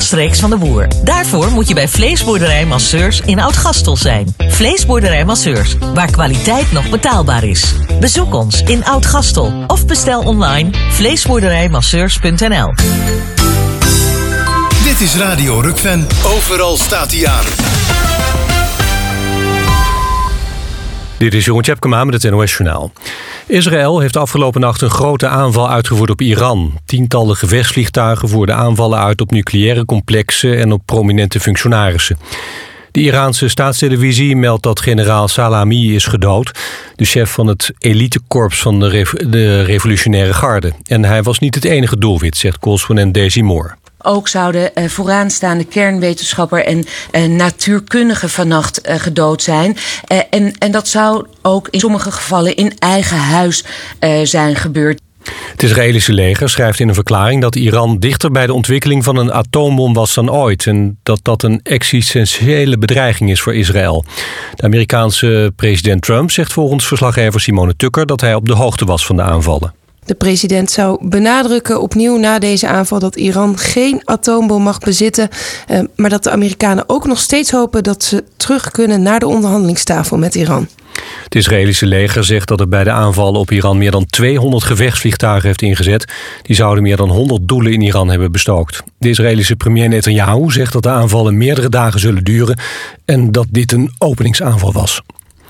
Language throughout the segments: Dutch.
rechtstreeks van de boer. Daarvoor moet je bij Vleesboerderij Masseurs in Oud-Gastel zijn. Vleesboerderij Masseurs, waar kwaliteit nog betaalbaar is. Bezoek ons in Oud-Gastel of bestel online vleesboerderijmasseurs.nl. Dit is Radio Rukven. Overal staat hij aan. Dit is Jeroen Tjepkema met het NOS Journaal. Israël heeft afgelopen nacht een grote aanval uitgevoerd op Iran. Tientallen gevechtsvliegtuigen voerden aanvallen uit op nucleaire complexen en op prominente functionarissen. De Iraanse staatstelevisie meldt dat generaal Salami is gedood, de chef van het elitekorps van de revolutionaire garde. En hij was niet het enige doelwit, zegt correspondent Daisy Moore. Ook zouden vooraanstaande kernwetenschapper en natuurkundige vannacht gedood zijn. En dat zou ook in sommige gevallen in eigen huis zijn gebeurd. Het Israëlische leger schrijft in een verklaring dat Iran dichter bij de ontwikkeling van een atoombom was dan ooit en dat dat een existentiële bedreiging is voor Israël. De Amerikaanse president Trump zegt volgens verslaggever Simone Tucker dat hij op de hoogte was van de aanvallen. De president zou benadrukken opnieuw na deze aanval dat Iran geen atoombom mag bezitten, maar dat de Amerikanen ook nog steeds hopen dat ze terug kunnen naar de onderhandelingstafel met Iran. Het Israëlische leger zegt dat het bij de aanvallen op Iran meer dan 200 gevechtsvliegtuigen heeft ingezet. Die zouden meer dan 100 doelen in Iran hebben bestookt. De Israëlische premier Netanyahu zegt dat de aanvallen meerdere dagen zullen duren en dat dit een openingsaanval was.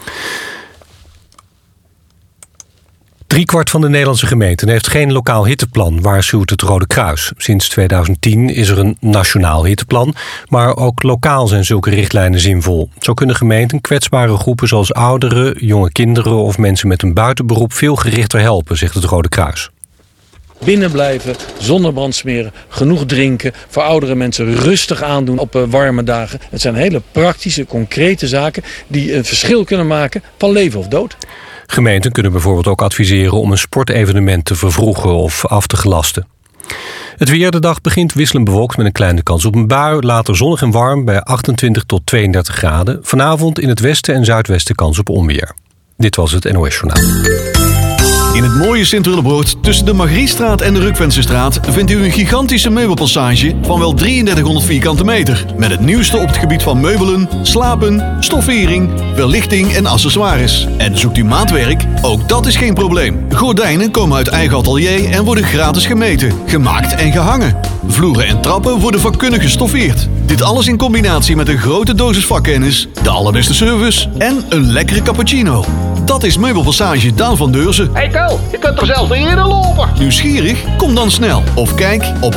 3/4 van de Nederlandse gemeenten heeft geen lokaal hitteplan, waarschuwt het Rode Kruis. Sinds 2010 is er een nationaal hitteplan, maar ook lokaal zijn zulke richtlijnen zinvol. Zo kunnen gemeenten kwetsbare groepen zoals ouderen, jonge kinderen of mensen met een buitenberoep veel gerichter helpen, zegt het Rode Kruis. Binnen blijven, zonnebrand smeren, genoeg drinken, voor oudere mensen rustig aandoen op warme dagen. Het zijn hele praktische, concrete zaken die een verschil kunnen maken van leven of dood. Gemeenten kunnen bijvoorbeeld ook adviseren om een sportevenement te vervroegen of af te gelasten. Het weer, de dag begint wisselend bewolkt met een kleine kans op een bui. Later zonnig en warm bij 28 tot 32 graden. Vanavond in het westen en zuidwesten kans op onweer. Dit was het NOS Journaal. In het mooie Sint-Willebroord tussen de Margriestraat en de Rukvensenstraat vindt u een gigantische meubelpassage van wel 3300 vierkante meter. Met het nieuwste op het gebied van meubelen, slapen, stoffering, verlichting en accessoires. En zoekt u maatwerk? Ook dat is geen probleem. Gordijnen komen uit eigen atelier en worden gratis gemeten, gemaakt en gehangen. Vloeren en trappen worden vakkundig gestoffeerd. Dit alles in combinatie met een grote dosis vakkennis, de allerbeste service en een lekkere cappuccino. Dat is Meubelpassage Daan van Deurzen. Hey Ko, je kunt er zelfs niet in lopen. Nieuwsgierig? Kom dan snel. Of kijk op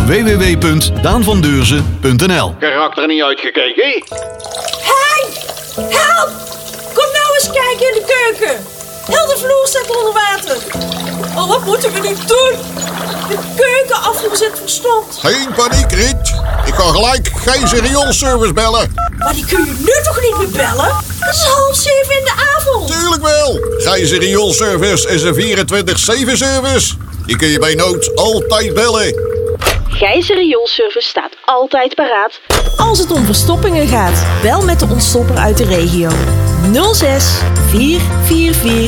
www.daanvandeurzen.nl. Karakter niet uitgekeken, hé? Hey! Help! Kom nou eens kijken in de keuken. Heel de vloer staat onder water. Oh, wat moeten we nu doen? De keukenafvoer zit verstomd. Geen paniek, Riet. Ik ga gelijk Gijs Rioolservice bellen. Maar die kun je nu toch niet meer bellen? Het is 6:30 in de avond. Tuurlijk wel. Gijs Rioolservice is een 24/7 service. Die kun je bij nood altijd bellen. Gijs Rioolservice staat altijd paraat als het om verstoppingen gaat. Bel met de ontstopper uit de regio. 06 444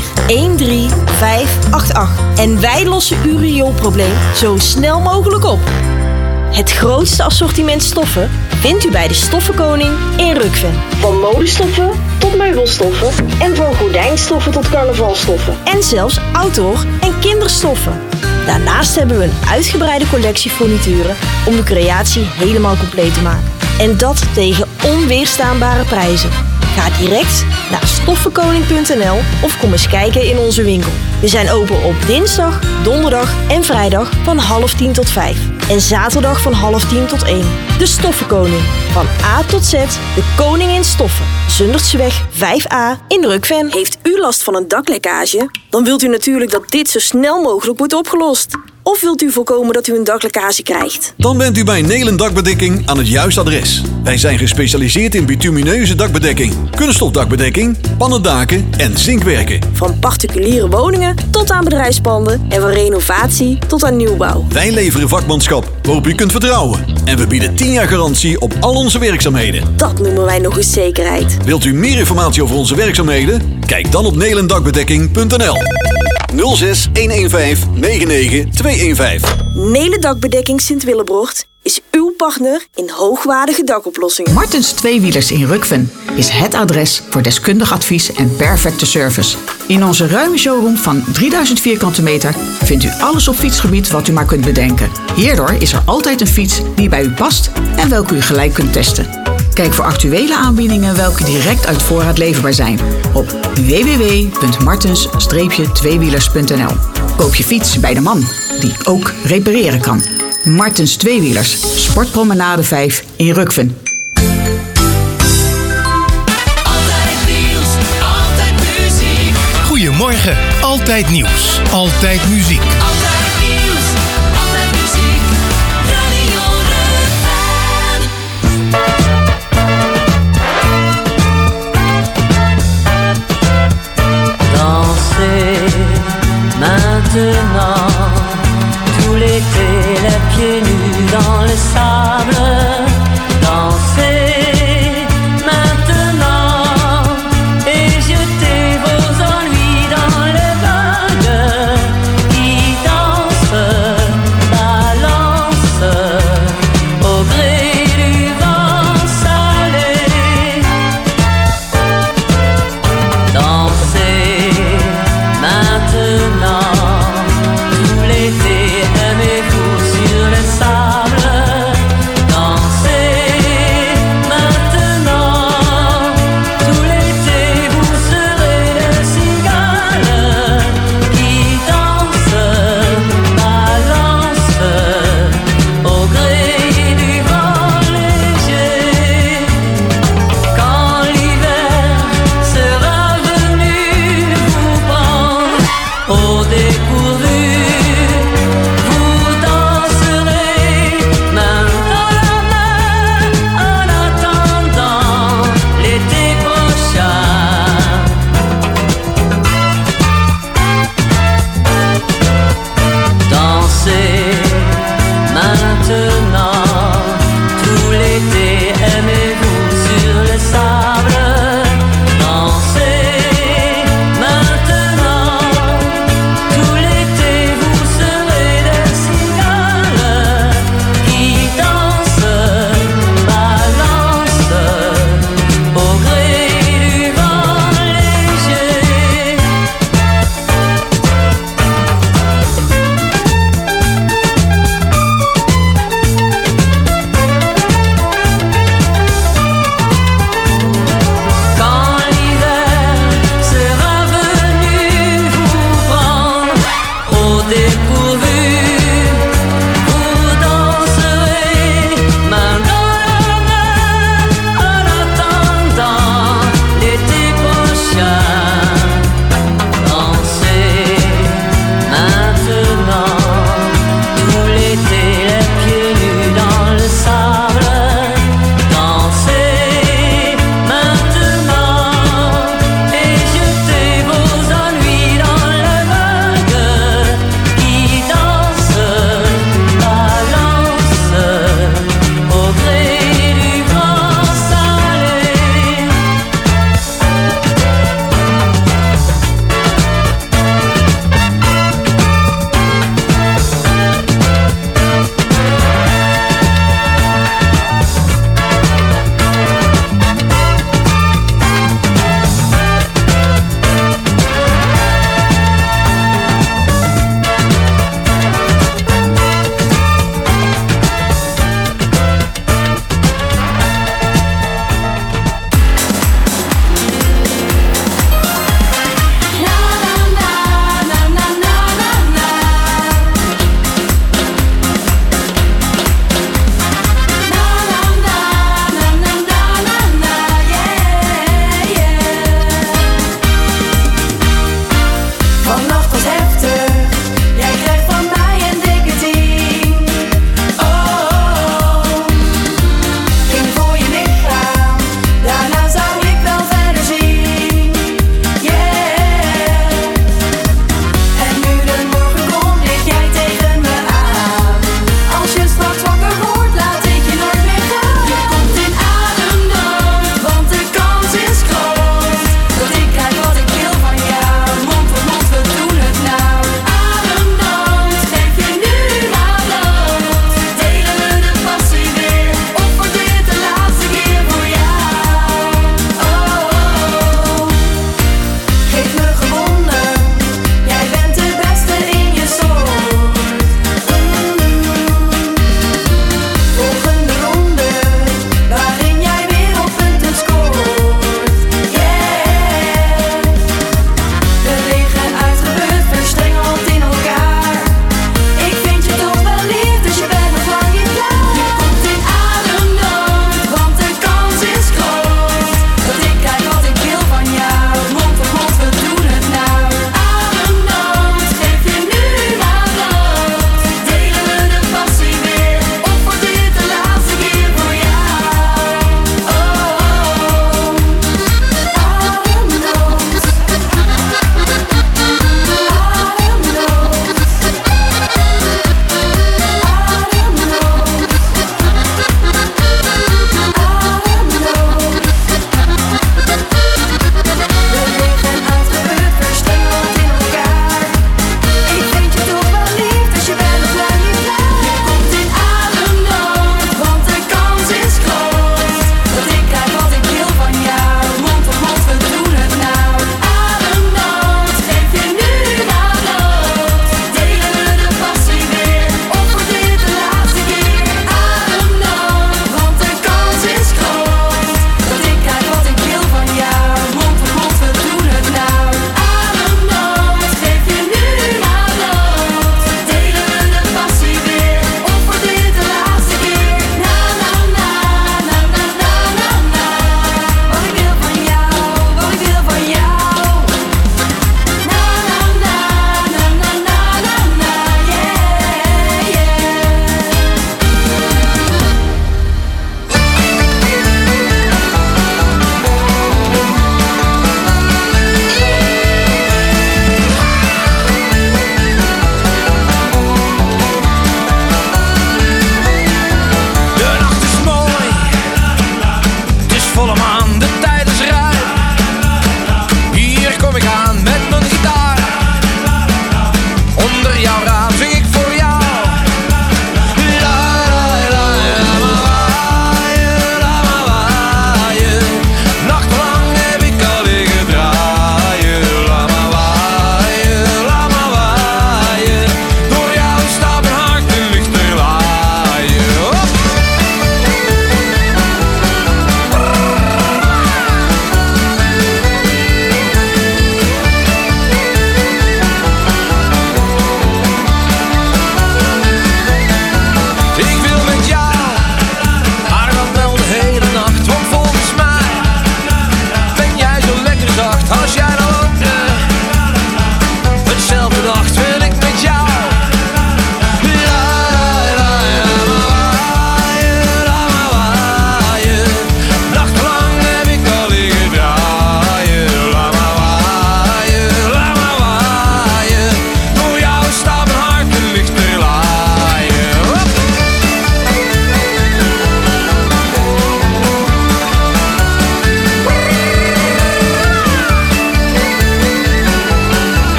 13588. En wij lossen uw rioolprobleem zo snel mogelijk op. Het grootste assortiment stoffen vindt u bij de Stoffenkoning in Rukven. Van modestoffen tot meubelstoffen en van gordijnstoffen tot carnavalstoffen. En zelfs outdoor- en kinderstoffen. Daarnaast hebben we een uitgebreide collectie furnituren om de creatie helemaal compleet te maken. En dat tegen onweerstaanbare prijzen. Ga direct naar stoffenkoning.nl of kom eens kijken in onze winkel. We zijn open op dinsdag, donderdag en vrijdag van 9:30 tot 5. En zaterdag van 9:30 tot 1. De Stoffenkoning. Van A tot Z, de koning in stoffen. Zundertseweg 5A in Rukven. Heeft u last van een daklekkage? Dan wilt u natuurlijk dat dit zo snel mogelijk wordt opgelost. Of wilt u voorkomen dat u een daklekkage krijgt? Dan bent u bij Nelen Dakbedekking aan het juiste adres. Wij zijn gespecialiseerd in bitumineuze dakbedekking, kunststofdakbedekking, pannendaken en zinkwerken. Van particuliere woningen tot aan bedrijfspanden en van renovatie tot aan nieuwbouw. Wij leveren vakmanschap waarop u kunt vertrouwen. En we bieden 10 jaar garantie op al onze werkzaamheden. Dat noemen wij nog eens zekerheid. Wilt u meer informatie over onze werkzaamheden? Kijk dan op nelendakbedekking.nl. 06 115 99 215. Nelen Dakbedekking Sint-Willebroord is uw partner in hoogwaardige dakoplossingen. Martens Tweewielers in Rukven is het adres voor deskundig advies en perfecte service. In onze ruime showroom van 3000 vierkante meter vindt u alles op fietsgebied wat u maar kunt bedenken. Hierdoor is er altijd een fiets die bij u past en welke u gelijk kunt testen. Kijk voor actuele aanbiedingen welke direct uit voorraad leverbaar zijn op www.martens-tweewielers.nl. Koop je fiets bij de man die ook repareren kan. Martens Tweewielers, Sportpromenade 5 in Rukven. Goedemorgen, altijd nieuws, altijd muziek. Altijd nieuws, altijd muziek. Radio Rukven. Dansez maintenant, tout l'été les pieds nus dans le sable. Dansez maintenant et jetez vos ennuis dans les vagues qui dansent.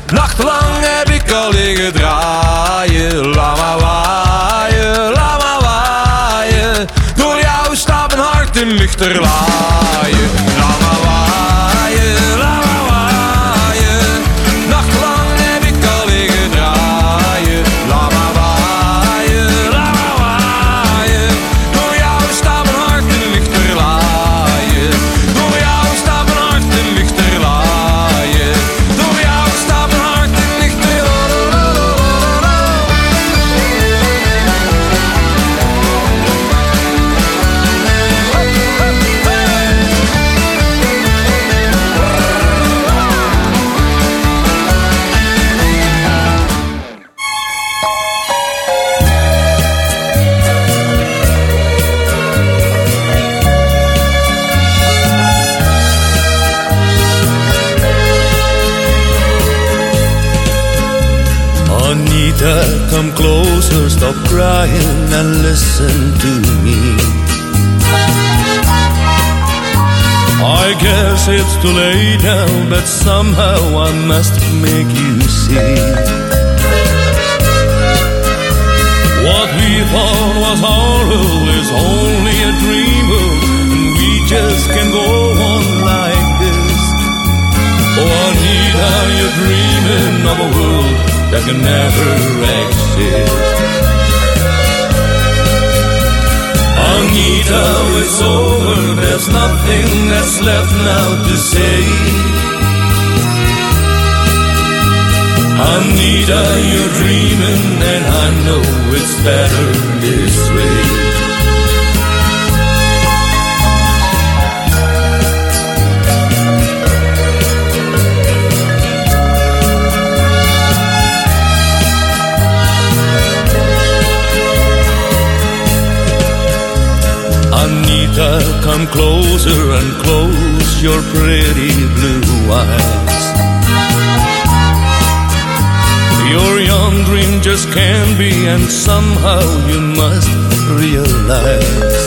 Nachtenlang heb ik al liggen draaien. Laat maar waaien, laat maar waaien. Door jou staat mijn hart in lichter laaien. Laat maar waaien, laat maar waaien. Nachtenlang heb ik al liggen draaien. Laat maar waaien, laat maar waaien. Door jou staat mijn hart in lichter laaien. Door jou staat mijn hart in lichter laaien. Door jou staat mijn hart in lichter Anita, come closer, stop crying and listen to me. I guess it's too late now, but somehow I must make you see. What we thought was horrible is only a dream, and we just can't go on like this. Oh, Anita, you're dreaming of a world that can never exist. Anita, it's over, there's nothing that's left now to say. Anita, you're dreaming and I know it's better this way. Anita, come closer and close your pretty blue eyes. Your young dream just can't be, and somehow you must realize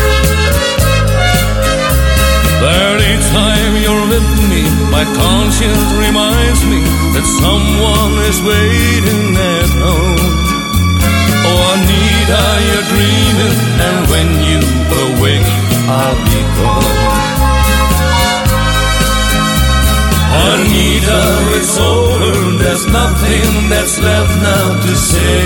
that each time you're with me, my conscience reminds me that someone is waiting at home. Oh, Anita, you're dreaming, and when you awake, I'll be gone. Anita, it's over, there's nothing that's left now to say.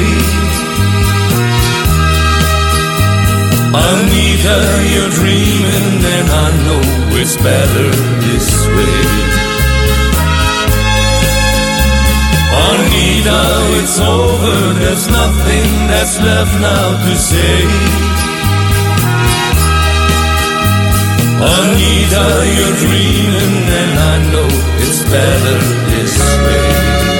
Anita, you're dreaming, and I know it's better this way. Anita, it's over, there's nothing that's left now to say. Anita, you're dreaming, and I know it's better this way.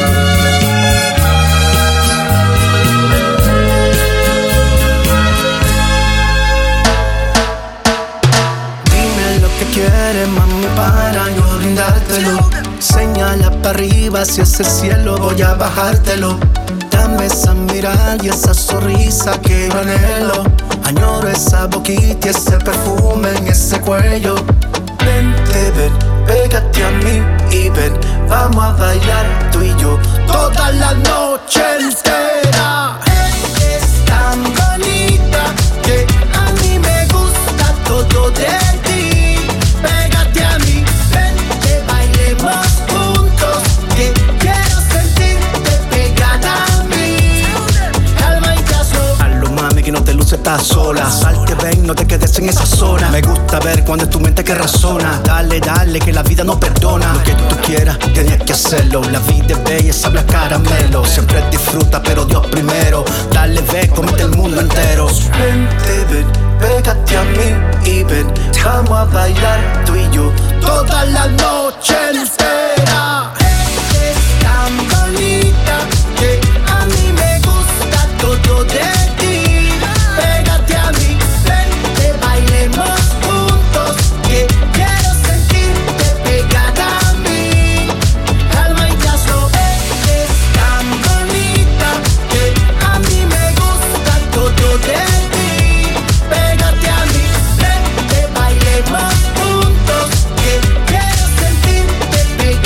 Dime lo que quieres, mami, para yo brindártelo. Señala para arriba, si es el cielo voy a bajártelo. Dame esa mirada y esa sonrisa que yo anhelo. Añoro esa boquita y ese perfume en ese cuello. Vente, ven, pégate a mí y ven, vamos a bailar tú y yo toda la noche entera. Eres tan bonita que a mí me gusta todo de ti. Pégate a mí, vente, bailemos juntos, que quiero sentirte pegada a mí. Calma y caso. Hazlo, mami, que no te luces, estás sola. Salte, ven, no te quedes en esa zona. Me gusta ver cuando es tu mente que razona. Dale, dale, que la vida no perdona. Lo que tú quieras, tienes que hacerlo. La vida es bella, sabe a caramelo. Siempre disfruta, pero Dios primero. Dale, ve, comete el mundo entero. Vente, ven, pégate a mí y ven, vamos a bailar tú y yo toda la noche entera. Eres tan bonita que a mí me gusta todo de ti. Pégate a mí, vente, bailemos juntos, que quiero sentirte pegada a mí. Calma y caso. Eres tan bonita que a mí me gusta todo de ti. Pégate a mí, vente, bailemos juntos, que quiero sentirte pegada a mí.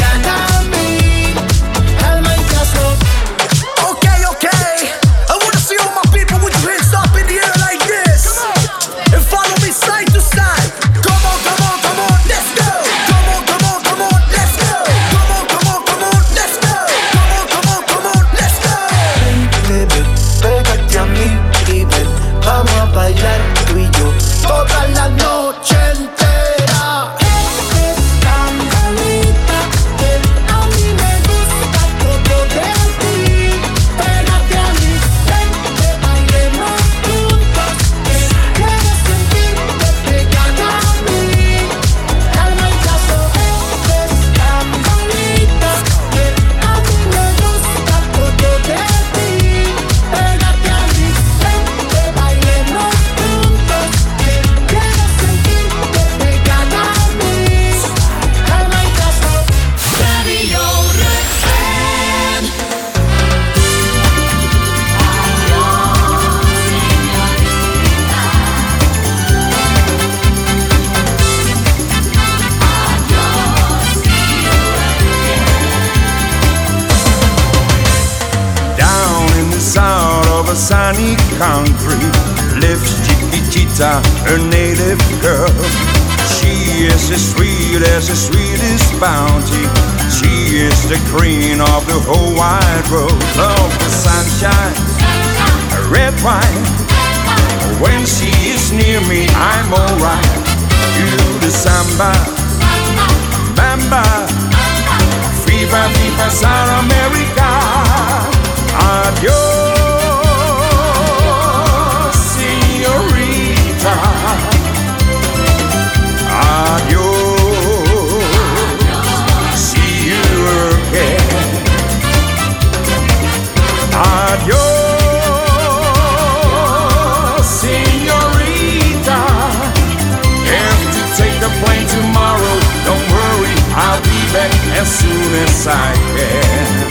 of a sunny country lives Chiquitita, her native girl. She is as sweet as the sweetest bounty. She is the queen of the whole wide world. Love the sunshine, red wine. When she is near me, I'm alright. Do the samba, bamba, viva, viva South America. Adios, señorita. Adios, see you again. Adios, señorita. Have to take the plane tomorrow. Don't worry, I'll be back as soon as I can.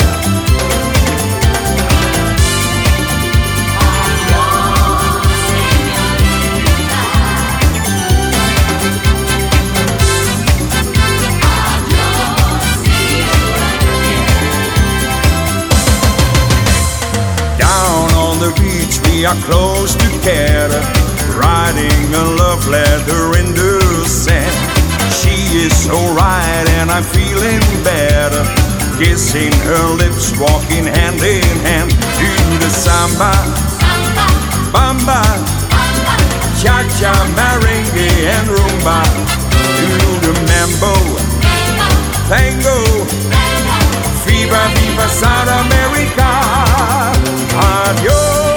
We are close together, writing a love letter in the sand. She is so right and I'm feeling better, kissing her lips, walking hand in hand. Do the samba, bamba, cha-cha, merengue and rumba. Do the mambo, tango, viva, viva South America. Adios,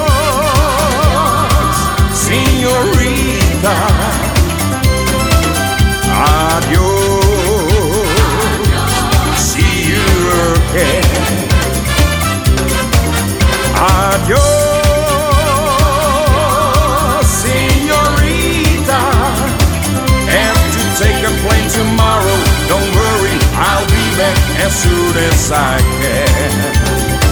señorita. Adios, see you again. Adios, señorita. Have to take a plane tomorrow. Don't worry, I'll be back as soon as I can.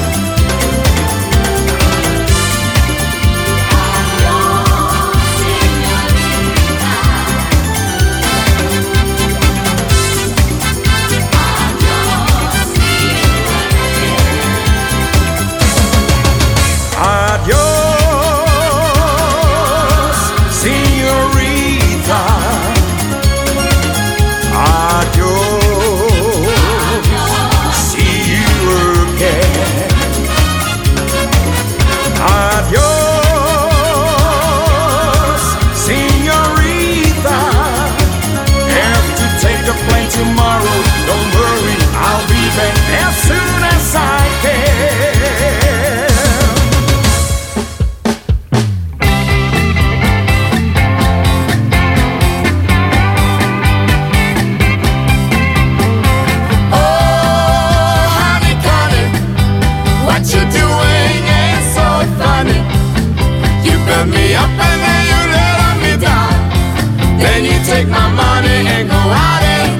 Tomorrow, don't worry, I'll be back as soon as I can. Oh, honey, honey, what you doing ain't so funny. You build me up and then you let me down. Then you take my money and go out.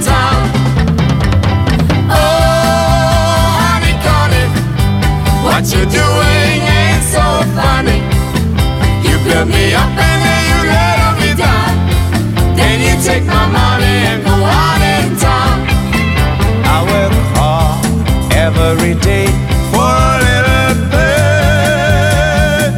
What you doing ain't so funny. You build me up and then you let me down. Then you take my money and go out in town. I work hard every day for a little bit,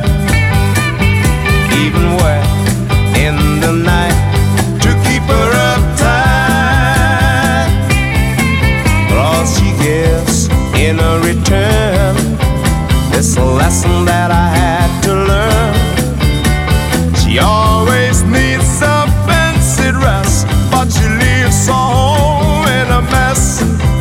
even work in the night to keep her uptight. But all she gives in a return, it's a lesson that I had to learn. She always needs a fancy dress, but she leaves her home in a mess.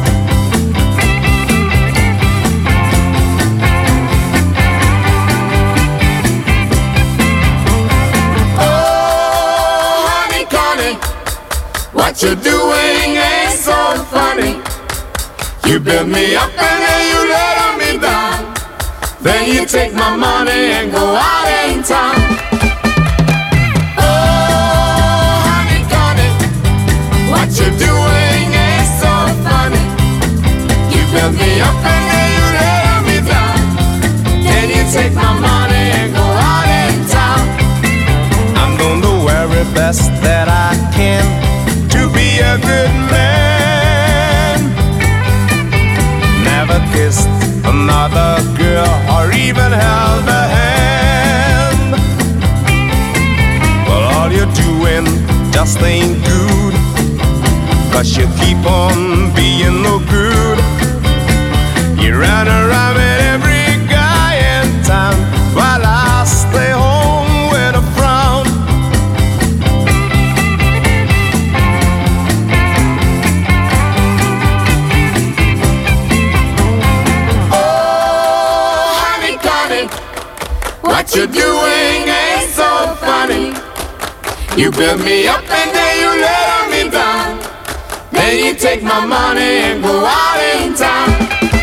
Oh, honey, Connie, what you doing ain't so funny. You build me up and then you let me down. Then you take my money and go out in town. Oh, honey, Connie, what you doing ain't so funny. You build me up and then you let me down. Then you take my money and go out in town. I'm gonna wear the best that I can to be a good man. Never kissed another girl or even held ain't good, 'cause you keep on being no good. You run around with every guy in town, while I stay home with a frown. Oh, honey, Connie, what you doing ain't so funny. You build me up and then you let me down. Then you take my money and go out in town.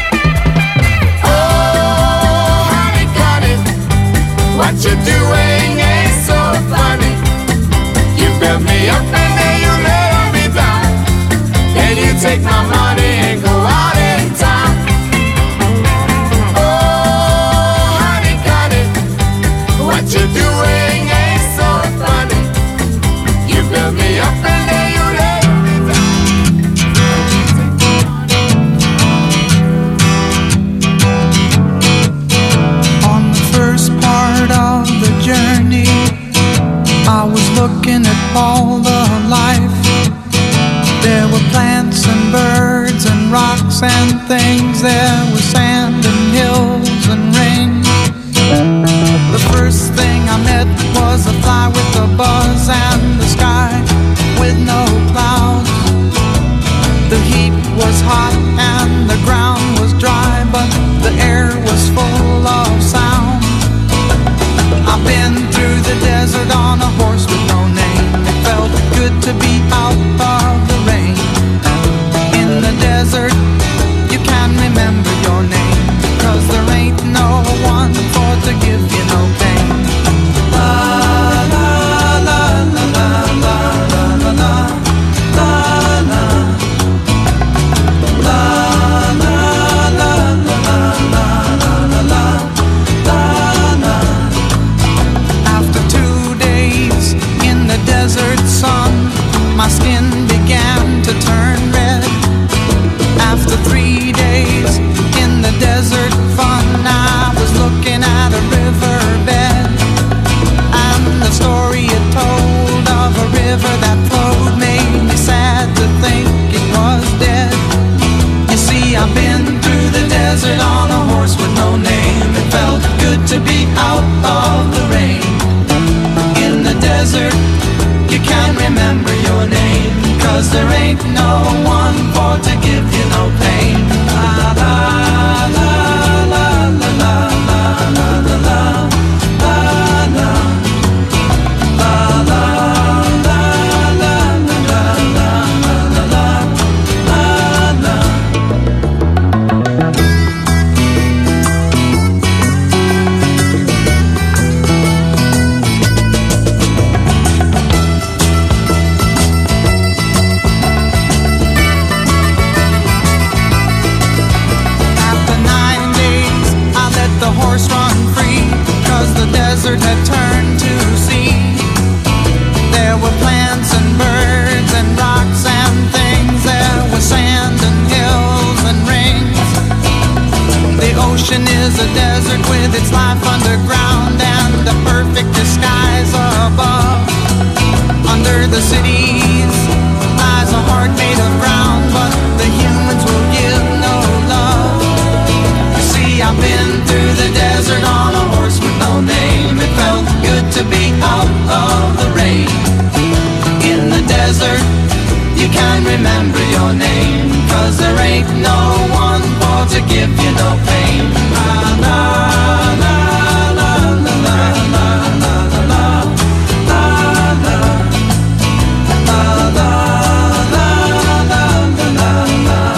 Oh, honey, Connie, what you doing ain't so funny. You build me up and then you let me down. Then you take my money and go out in town. Oh, honey, Connie, what you doing ain't so funny. You build me up and then you let me down. On the first part of the journey, I was looking at all the life. There were plants and birds and rocks and things. There was sand and hills and rain. The first thing I met was a fly with a buzz and the sky with no clouds. The heat was hot and the ground was dry, but the air was full of sound. I've been through the desert on a horse with no name. It felt good to be out of the rain. In the desert, you can remember your name, 'cause there ain't no one for to give you no pain. La la la la la la la la la la la la la la la la. After 2 days in the desert sun, my skin began to turn red. After 3 days in the desert fun, I was looking at a riverbed, and the story it told of a river that flowed made me sad to think it was dead. You see, I've been through the desert on a horse with no name. It felt good to be out of the rain. In the desert, you can't remember your name, 'cause there ain't no one for to give you no pain. La la la la la la la la la la la la la la la la la la. After 9 days, I let the horse run free, 'cause the desert had turned to sea. There were plants and birds and rocks and things. There was sand and hills and rings. The ocean is a desert with its life underground and a perfect disguise above. Under the cities lies a heart made of ground, but the humans will give no love. You see, I've been through the desert on a horse with no name. It felt good to be out of the rain. In the desert, you can't remember your name, 'cause there ain't no one for to give you no pain. La la la la la la la la la la la la la la la la la la.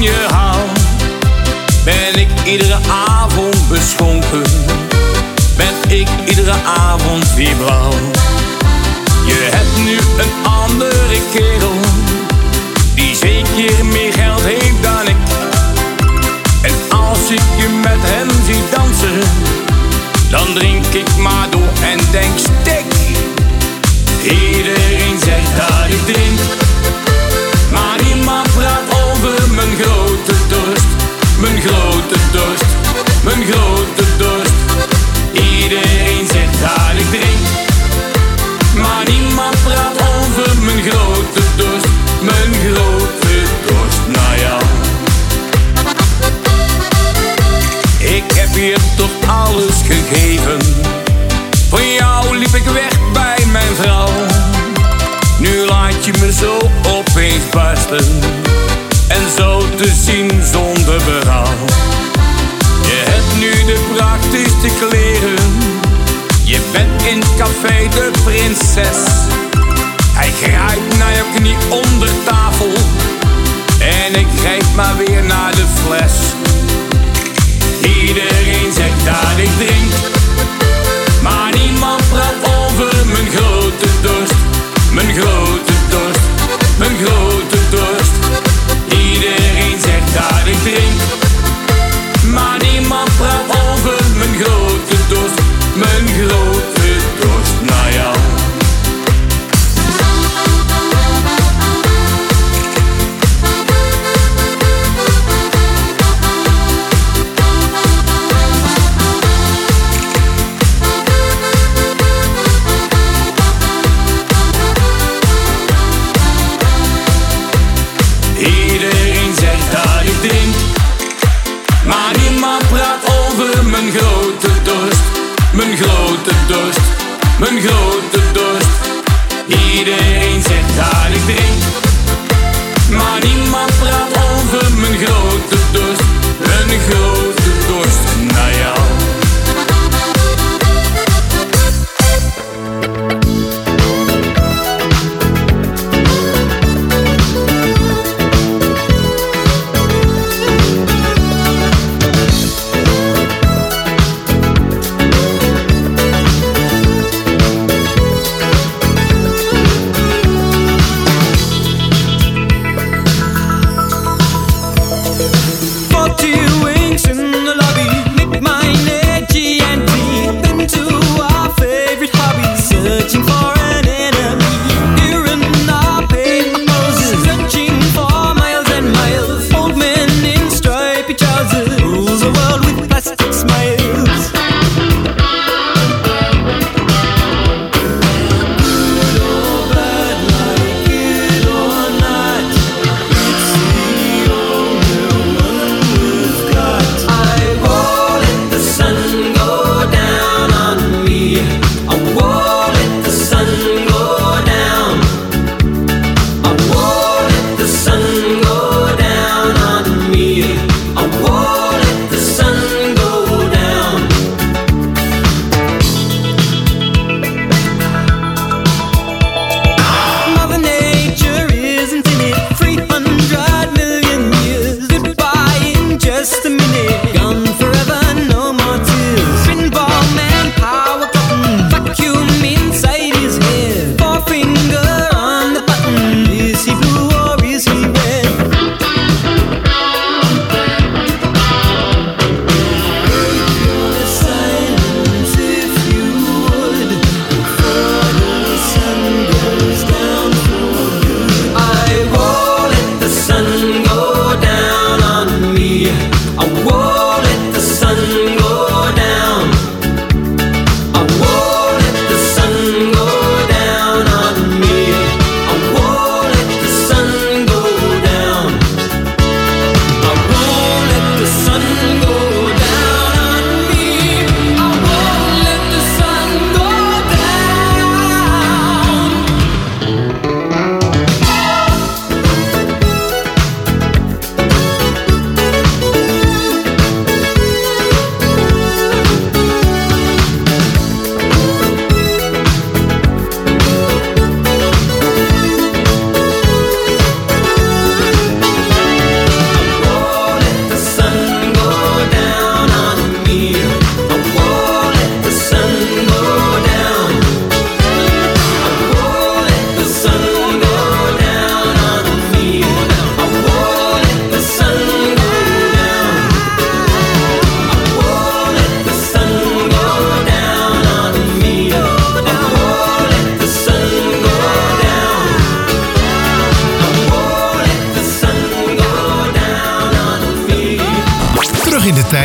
je hou, ben ik iedere avond beschonken, ben ik iedere avond weer blauw. Je hebt nu een andere kerel, die zeker meer geld heeft dan ik. En als ik je met hem zie dansen, dan drink ik maar door en denk stek. Iedereen zegt dat ik drink, maar niemand praat over mijn grote dorst. Mijn grote dorst, mijn grote dorst. Iedereen zegt dat ik drink, maar niemand praat over mijn grote dorst. Mijn grote dorst, nou ja. Ik heb je toch alles gegeven, voor jou liep ik weg bij mijn vrouw. Nu laat je me zo opeens barsten, en zo te zien zonder berouw. Je hebt nu de prachtigste kleren, je bent in het café de prinses. Hij grijpt naar je knie onder tafel, en ik grijp maar weer naar de fles. Iedereen zegt dat ik drink, maar niemand praat over mijn grote dorst. Mijn grote dorst, mijn grote dorst. Iedereen zegt dat ik drink, maar niemand praat over mijn grote dorst. Mijn grote dorst, nou ja. Iedereen zegt dat ik drink, maar niemand praat over mijn grote dorst. Mijn grote dorst, mijn grote dorst. Iedereen zegt dat ik drink, maar niemand praat over mijn grote dorst. Mijn grote dorst, nou ja. Wings in the lobby, lick my name.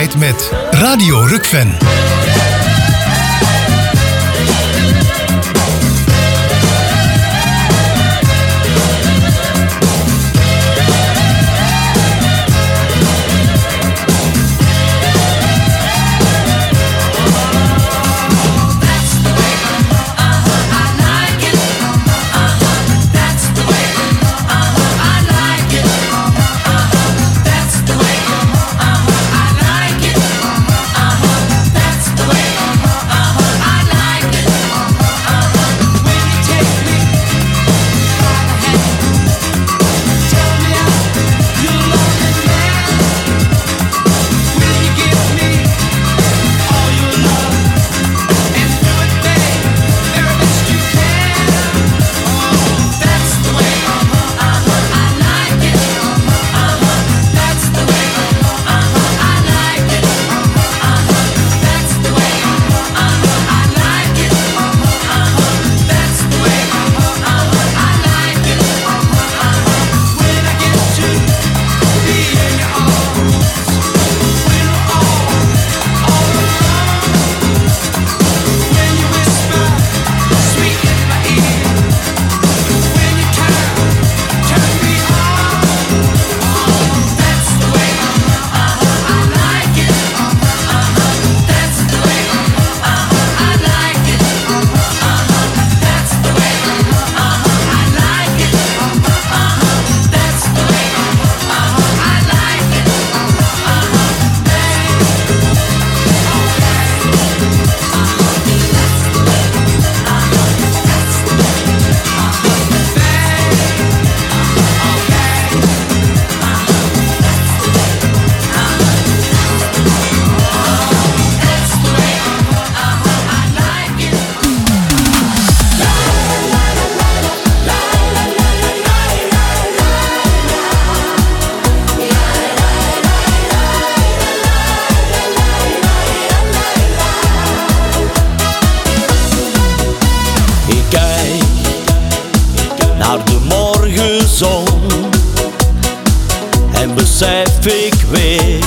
tijd met Radio Rukven. En besef ik weer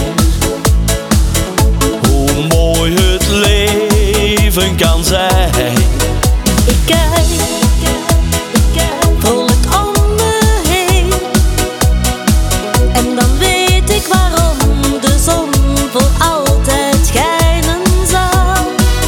hoe mooi het leven kan zijn. Ik kijk vrolijk om me heen. En dan weet ik waarom de zon voor altijd schijnen zal.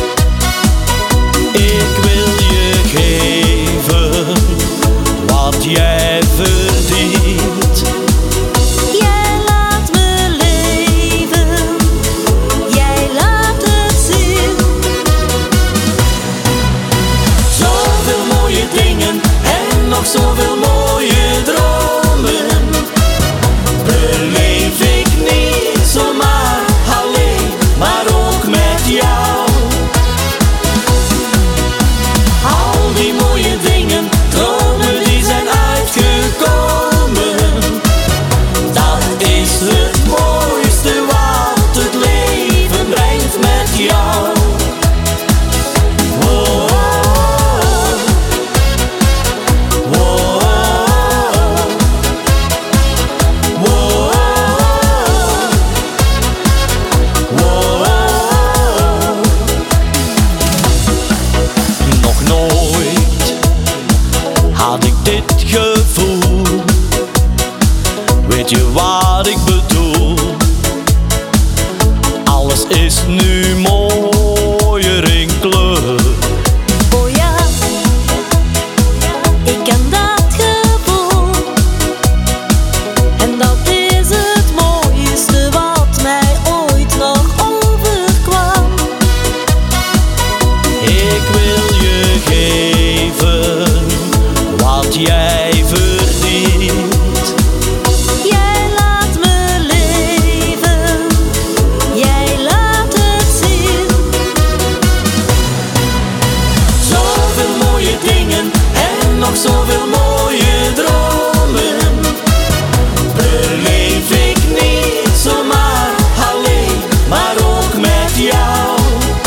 Ik wil je geven wat jij verdient. Jij laat me leven, jij laat het zien. Zoveel mooie dingen en nog zoveel mooie dromen. Beleef ik niet zomaar alleen, maar ook met jou. Al die mooie dingen, dromen die zijn uitgekomen. Dat is het mooiste wat het leven brengt met jou. Oh, oh, oh, oh, oh. Nog nooit had ik dit gevoel. Weet je wat ik bedoel? Alles is nu mooier in kleur. Oh ja, ik ken dat gevoel. En dat is het mooiste wat mij ooit nog overkwam. Ik wil je geven wat jij verdient. Jij laat me leven, jij laat het zien. Zoveel mooie dingen en nog zoveel mooie dromen. Beleef ik niet zomaar alleen, maar ook met jou.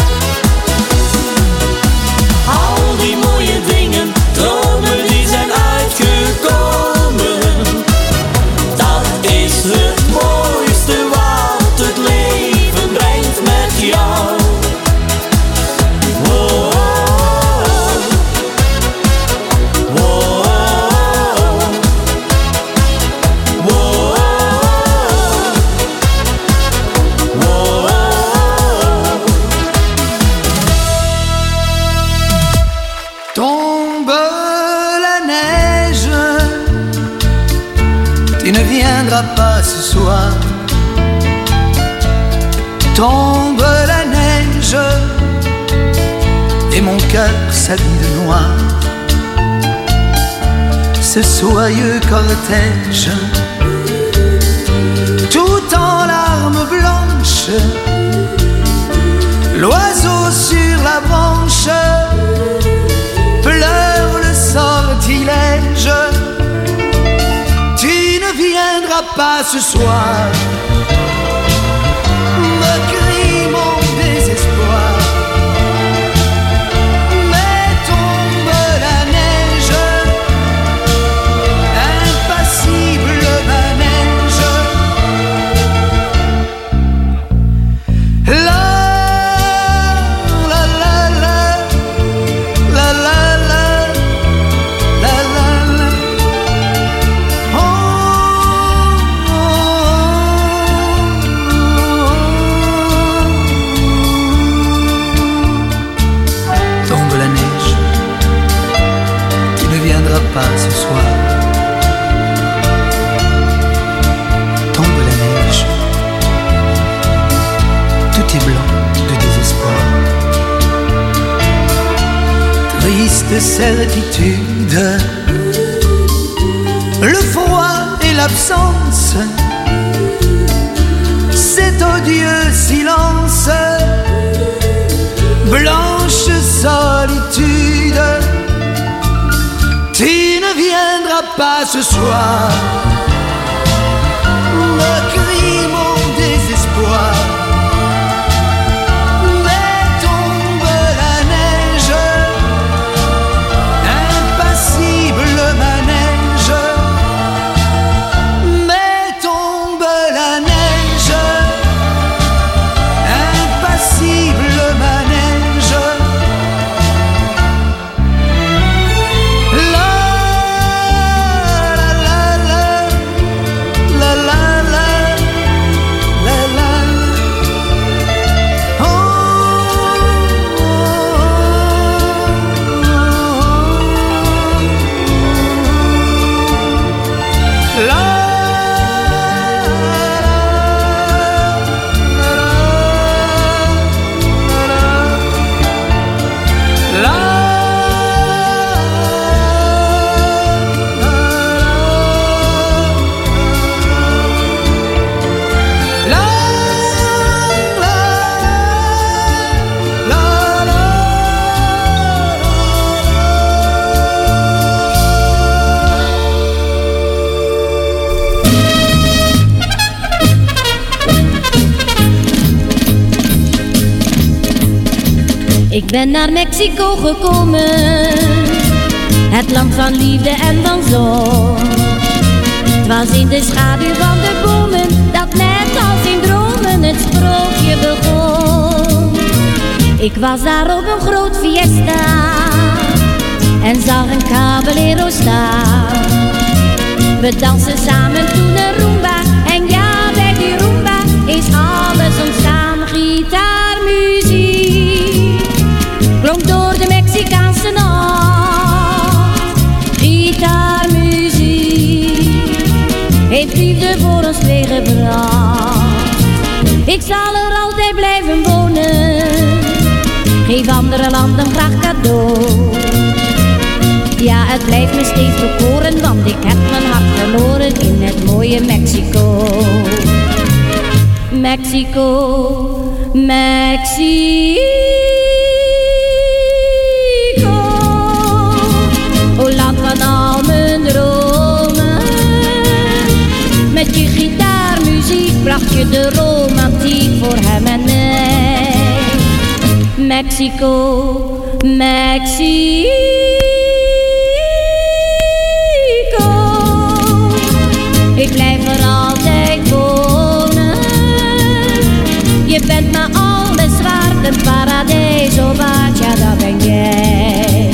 Al die mooie dingen, dromen die zijn uitgekomen. Dat is het mooiste wat het leven ne viendras pas ce soir. Tombe la neige et mon cœur s'habille de noir. Ce soyeux cortège, tout en larmes blanches, l'oiseau sur la branche pleure le sortilège. Tu ne viendras pas ce soir, me crie mon désespoir. Mais tombe la neige, impassible manège. La la la la la la la la la la. Oh, oh, oh. Tombe la neige, tu ne viendras pas ce soir. Tombe la neige, tout est blanc de désespoir. Triste certitude, le froid et l'absence, cet odieux silence, blanche solitude. Tu ne viendras pas ce soir, me crie mon désespoir. Mais tombe la neige, impassible manège. Mais tombe la neige, impassible manège. La la la la la la la la la. Oh, oh, oh. La Ik ben naar Mexico gekomen, het land van liefde en van zon. Het was in de schaduw van de bomen, dat net als in dromen het sprookje begon. Ik was daar op een groot fiesta en zag een caballero staan. We dansen samen toen een rumba, en ja, bij die rumba is alles ontstaan. Gitaarmuziek klonk door de Mexicaanse nacht. Gitaarmuziek heeft liefde voor ons tegengebracht. Ik zal er altijd blijven wonen, geef andere landen graag cadeau. Ja, het blijft me steeds bekoren, want ik heb mijn hart verloren in het mooie Mexico. Mexico, Mexico. O land van al mijn dromen. Met je gitaarmuziek bracht je de romantiek voor hem en mij. Mexico, Mexico. Ik blijf er altijd wonen. Je bent me alles waard, een paradiso waard, ja dat ben jij.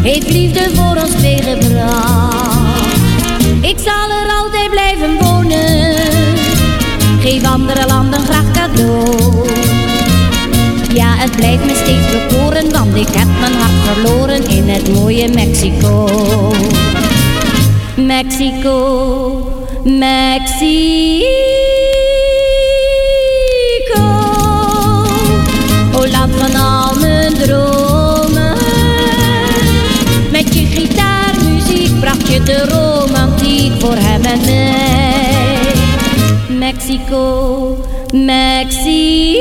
heeft liefde voor ons tegengebracht. Ik zal er altijd blijven wonen, geef andere landen graag cadeau. Ja, het blijft me steeds bekoren, want ik heb mijn hart verloren in het mooie Mexico. Mexico, Mexico. O land van al mijn dromen. Met je gitaarmuziek bracht je de romantiek voor hem en mij. Mexico, Mexico.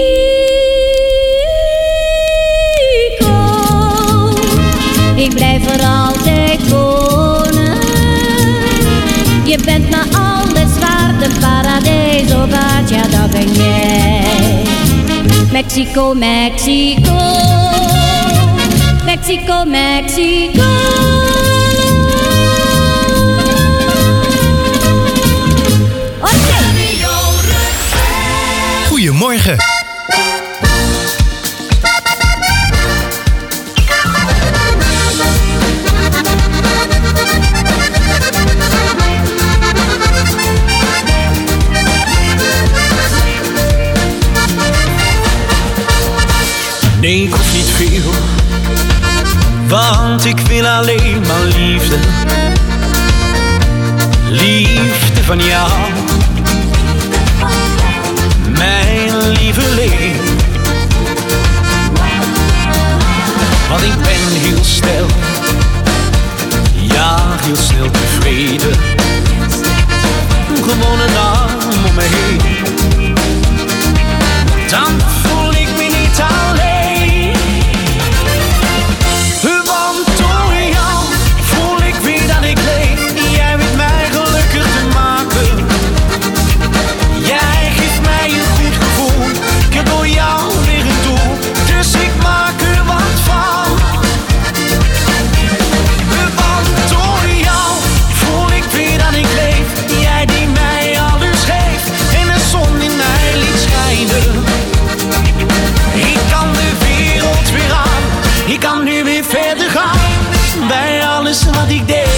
Ik blijf er altijd wonen. Je bent me alles waard, de paradijs op aard, ja dat ben jij. Mexico, Mexico, Mexico, Mexico. Goedemorgen. Nee, ik hoef niet veel, want ik wil alleen maar liefde. Liefde van jou, mijn lieveling. Want ik ben heel snel, ja heel snel tevreden. Gewoon een arm om me heen, dan voel ik me niet alleen. Want door jou voel ik weer dat ik leef. Jij weet mij gelukkig te maken. Jij geeft mij een goed gevoel. Ik heb door jou weer een doel, dus ik maak er wat van. Want door jou voel ik weer dat ik leef. Jij die mij alles geeft en de zon in mij liet schijnen. Ik kan de wereld weer aan, ik kan nu weer verder gaan bij alles wat ik deed.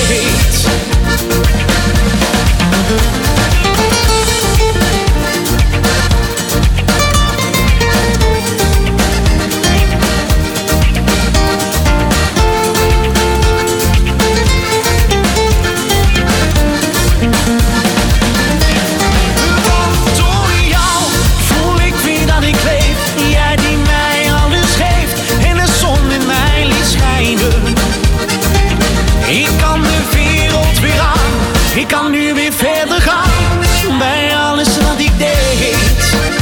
Ik kan nu weer verder gaan bij alles wat ik deed.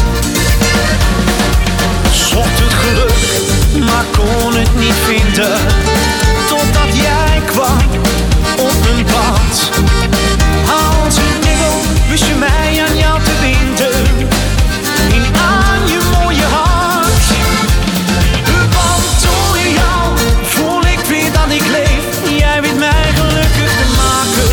Zocht het geluk, maar kon het niet vinden. Totdat jij kwam op mijn pad. Als een engel wist je mij aan jou te binden. In aan je mooie hart. Want door jou voel ik weer dat ik leef. Jij weet mij gelukkig te maken.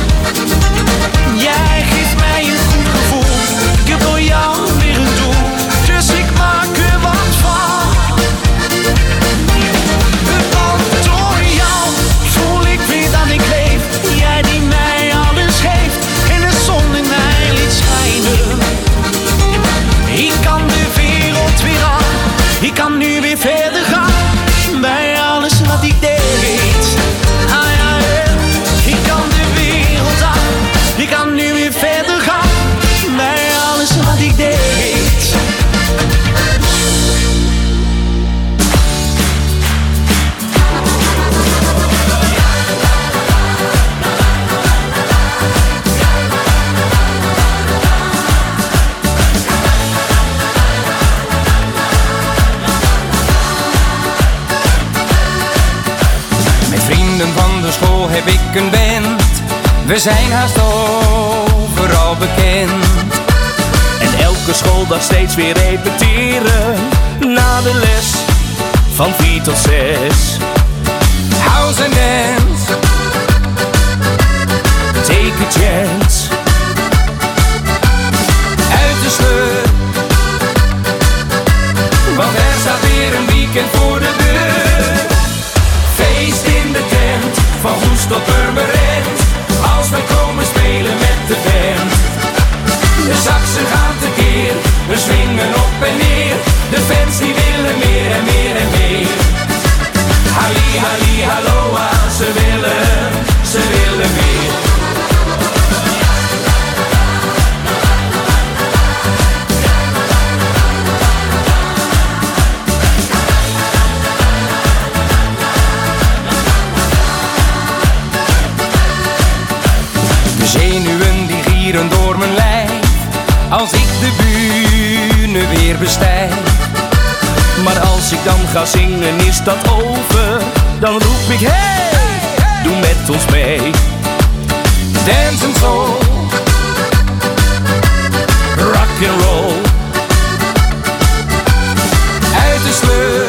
Jij geeft mij een goed gevoel. Ik heb door jou weer een doel, dus ik maak er wat van. Want door jou voel ik weer dat ik leef. Jij die mij alles geeft en de zon in mij liet schijnen. Ik kan de wereld weer aan, ik kan nu weer verder gaan bij alles wat ik deed. Ah, ja, ja. Ik kan de wereld aan, ik kan nu weer verder gaan bij alles wat ik deed. Met vrienden van de school heb ik een band. We zijn haast overal bekend. En elke schooldag steeds weer repeteren. Na de les van 4 tot 6. House and dance, take a chance. Uit de sleur, want er staat weer een weekend voor de deur. Feest in de tent. Hoest tot Purmerend, als wij komen spelen met de band. De saxen gaan tekeer, we swingen op en neer. De fans die willen meer en meer en meer. Halli, halli, halloa, ze willen meer. De zenuwen die gieren door mijn lijf, als ik de bühne weer bestijg. Maar als ik dan ga zingen is dat over, dan roep ik hey, doe met ons mee. Dance and soul, rock and roll, uit de sleur,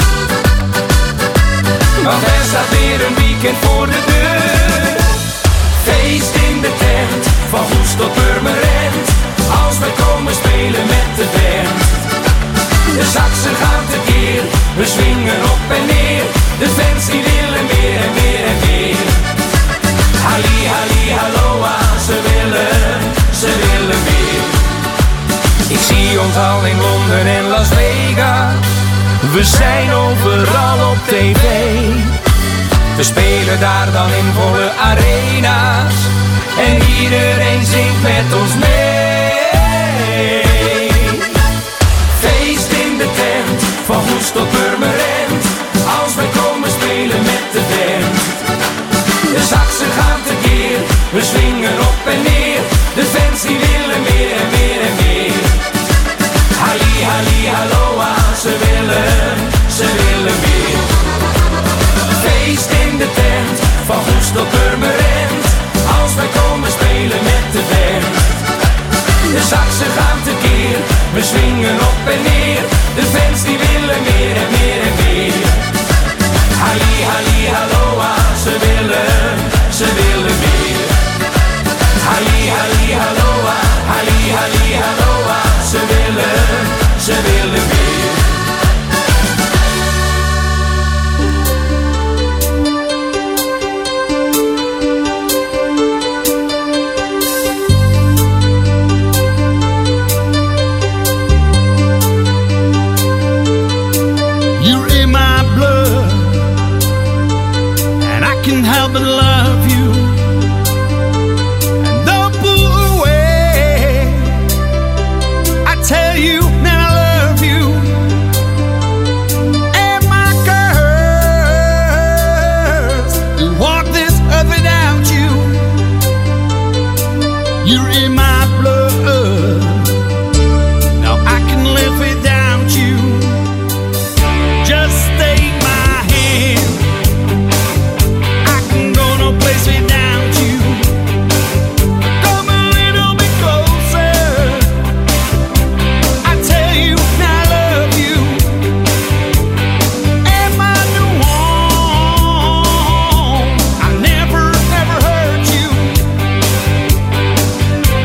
want er staat weer een weekend voor de deur. Feest in de tent, van Goes tot Purmerend, als wij komen spelen met de band. De saxen gaan tekeer, we swingen op en neer. De fans die willen meer en meer en meer. Halli, halli, halloa, ze willen meer. Ik zie ons al in Londen en Las Vegas. We zijn overal op tv. We spelen daar dan in volle arena's. En iedereen zingt met ons mee. Feest in de tent, van Goes tot Purmerend, als wij komen spelen met de band. De saxen gaan tekeer, we swingen op en neer. De fans die willen meer en meer en meer. Halli, halli, halloa, ze willen meer. Feest in de tent, van Goes tot Purmerend, als wij komen spelen met de band. De saxen gaan tekeer, we swingen op en neer. De fans die willen meer en meer en meer. Halli, halli, halloa, ze willen meer. Halli, halli, halloa, halli, halli, halloa, ze willen meer. Can't help but love you, and don't pull away. I tell you that I love you, and my girls will walk this earth without you. You're in my blood, now I can live without you. Just take my hand, place without you. Come a little bit closer, I tell you I love you, and my new home, I never hurt you.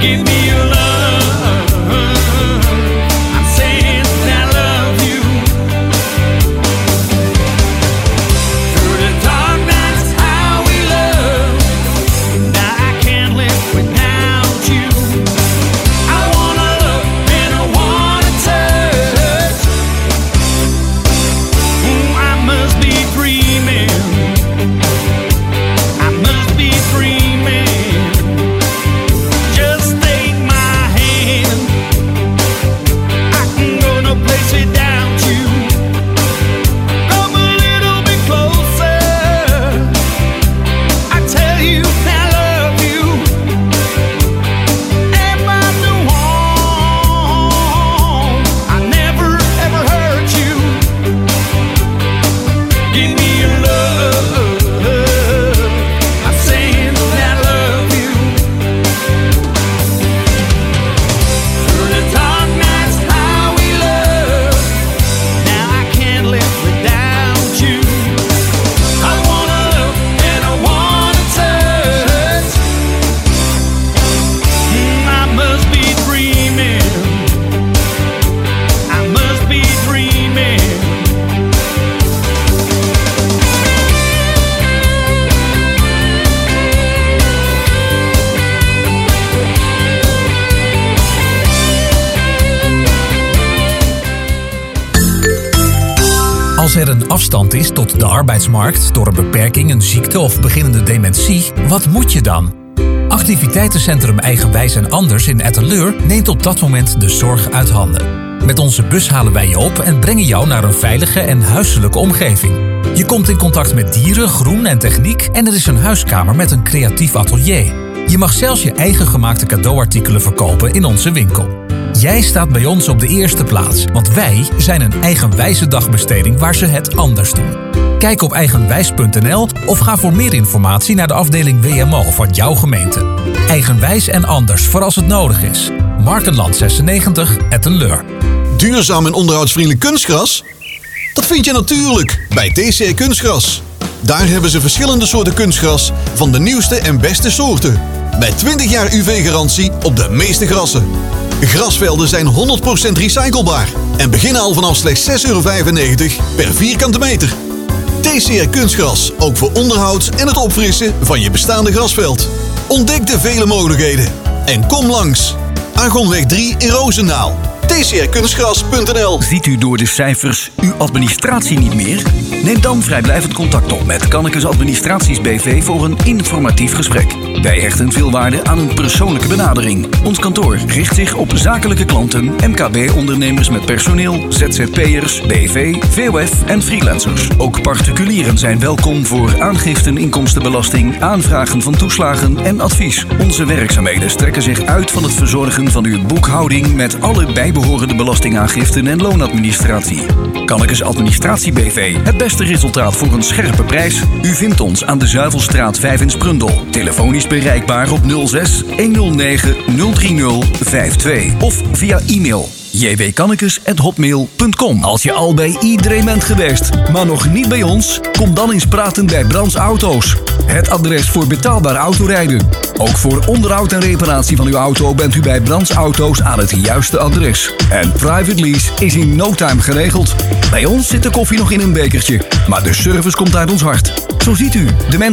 er een afstand is tot de arbeidsmarkt door een beperking, een ziekte of beginnende dementie, wat moet je dan? Activiteitencentrum Eigenwijs en Anders in Etteleur neemt op dat moment de zorg uit handen. Met onze bus halen wij je op en brengen jou naar een veilige en huiselijke omgeving. Je komt in contact met dieren, groen en techniek en er is een huiskamer met een creatief atelier. Je mag zelfs je eigen gemaakte cadeauartikelen verkopen in onze winkel. Jij staat bij ons op de eerste plaats, want wij zijn een eigenwijze dagbesteding waar ze het anders doen. Kijk op eigenwijs.nl of ga voor meer informatie naar de afdeling WMO van jouw gemeente. Eigenwijs en Anders voor als het nodig is. Markenland 96, Etteleur. Duurzaam en onderhoudsvriendelijk kunstgras? Dat vind je natuurlijk bij TCR Kunstgras. Daar hebben ze verschillende soorten kunstgras van de nieuwste en beste soorten. Met 20 jaar UV-garantie op de meeste grassen. Grasvelden zijn 100% recyclebaar en beginnen al vanaf slechts €6,95 per vierkante meter. TCR Kunstgras, ook voor onderhoud en het opfrissen van je bestaande grasveld. Ontdek de vele mogelijkheden en kom langs. Argonweg 3 in Roosendaal. tcrkunstgras.nl. Ziet u door de cijfers uw administratie niet meer? Neem dan vrijblijvend contact op met Kannekes Administraties BV voor een informatief gesprek. Wij hechten veel waarde aan een persoonlijke benadering. Ons kantoor richt zich op zakelijke klanten, MKB-ondernemers met personeel, ZZP'ers, BV, VOF en freelancers. Ook particulieren zijn welkom voor aangiften inkomstenbelasting, aanvragen van toeslagen en advies. Onze werkzaamheden strekken zich uit van het verzorgen van uw boekhouding met alle bijbehorende belastingaangiften en loonadministratie. Kannekes Administratie BV, het beste resultaat voor een scherpe prijs. U vindt ons aan de Zuivelstraat 5 in Sprundel. Telefonisch bereikbaar op 06 109 030 52 of via e-mail jwkannekes@hotmail.com. Als je al bij iedereen bent geweest, maar nog niet bij ons, kom dan eens praten bij Brands Auto's. Het adres voor betaalbaar autorijden. Ook voor onderhoud en reparatie van uw auto bent u bij Brands Auto's aan het juiste adres. En private lease is in no time geregeld. Bij ons zit de koffie nog in een bekertje, maar de service komt uit ons hart. Zo ziet u, de mensen